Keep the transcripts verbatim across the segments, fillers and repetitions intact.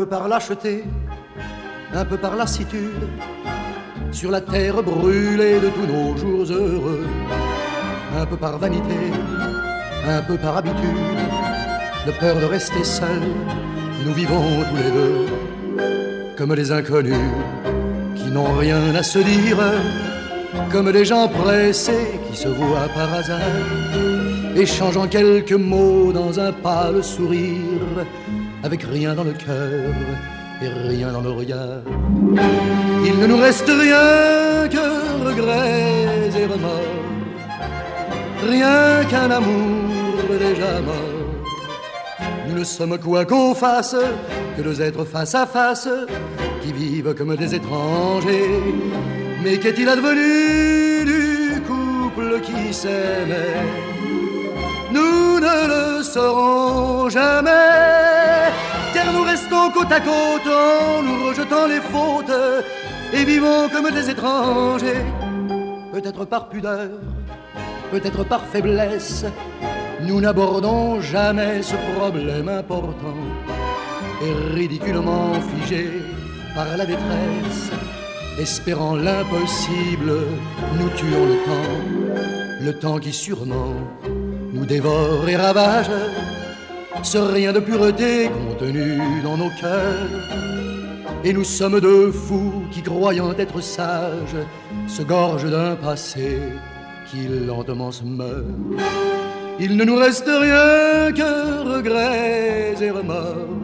peu par lâcheté, un peu par lassitude, sur la terre brûlée de tous nos jours heureux, un peu par vanité, un peu par habitude, de peur de rester seuls, nous vivons tous les deux comme des inconnus qui n'ont rien à se dire, comme des gens pressés qui se voient par hasard, échangeant quelques mots dans un pâle sourire, avec rien dans le cœur et rien dans le regard. Il ne nous reste rien que regrets et remords, rien qu'un amour déjà mort. Nous ne sommes quoi qu'on fasse que deux êtres face à face qui vivent comme des étrangers. Mais qu'est-il advenu du couple qui s'aimait? Nous ne le saurons jamais, car nous restons côte à côte en nous rejetant les fautes et vivons comme des étrangers. Peut-être par pudeur, peut-être par faiblesse, nous n'abordons jamais ce problème important. Et ridiculement figés par la détresse, espérant l'impossible, nous tuons le temps, le temps qui sûrement nous dévore et ravage ce rien de pureté contenu dans nos cœurs. Et nous sommes deux fous qui, croyant être sages, se gorgent d'un passé qui lentement se meurt. Il ne nous reste rien que regrets et remords,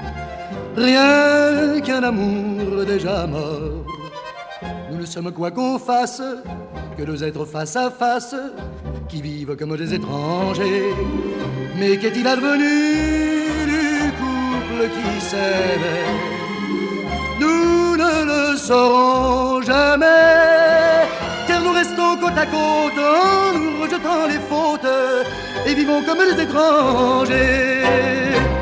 rien qu'un amour déjà mort. Nous ne sommes quoi qu'on fasse que deux êtres face à face qui vivent comme des étrangers. Mais qu'est-il advenu du couple qui s'aimait? Nous ne le saurons jamais, car nous restons côte à côte en nous rejetant les fautes et vivons comme des étrangers.